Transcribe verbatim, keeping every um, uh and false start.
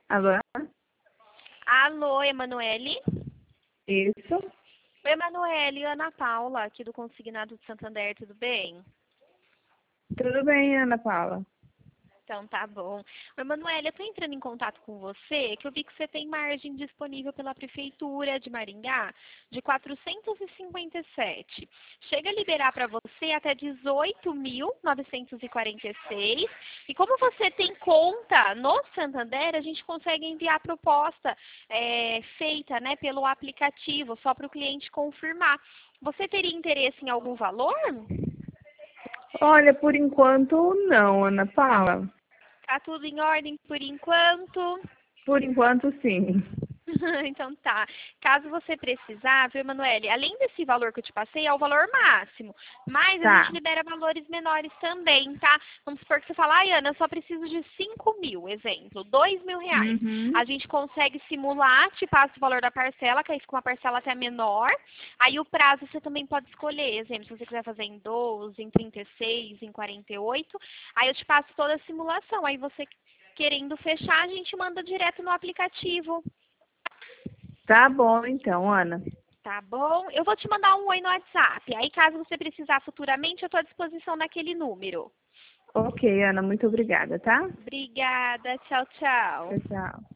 Alô? Alô, Emanuele? Isso? Oi, Emanuele, Ana Paula, aqui do Consignado de Santander, tudo bem? Tudo bem, Ana Paula? Então tá bom. Emanuele, eu tô entrando em contato com você, que eu vi que você tem margem disponível pela Prefeitura de Maringá de quatrocentos e cinquenta e sete. Chega a liberar para você até dezoito mil novecentos e quarenta e seis. E como você tem conta no Santander, a gente consegue enviar a proposta é, feita, né, pelo aplicativo, só para o cliente confirmar. Você teria interesse em algum valor? Olha, por enquanto não, Ana Paula. Tá tudo em ordem por enquanto? Por enquanto, sim. Então tá. Caso você precisar, viu, Emanuele? Além desse valor que eu te passei, é o valor máximo. Mas a gente Tá. libera valores menores também, tá? Vamos supor que você fala, ai, Ana, eu só preciso de cinco mil, exemplo, dois mil reais. A Uhum. gente consegue simular, te passa o valor da parcela, que aí fica uma parcela até menor. Aí o prazo você também pode escolher, exemplo, se você quiser fazer em doze, em trinta e seis, em quarenta e oito. Aí eu te passo toda a simulação. Aí você querendo fechar, a gente manda direto no aplicativo. Tá bom, então, Ana. Tá bom? Eu vou te mandar um oi no WhatsApp. Aí, caso você precisar futuramente, eu estou à disposição naquele número. Ok, Ana, muito obrigada, tá? Obrigada. Tchau, tchau. Tchau, tchau.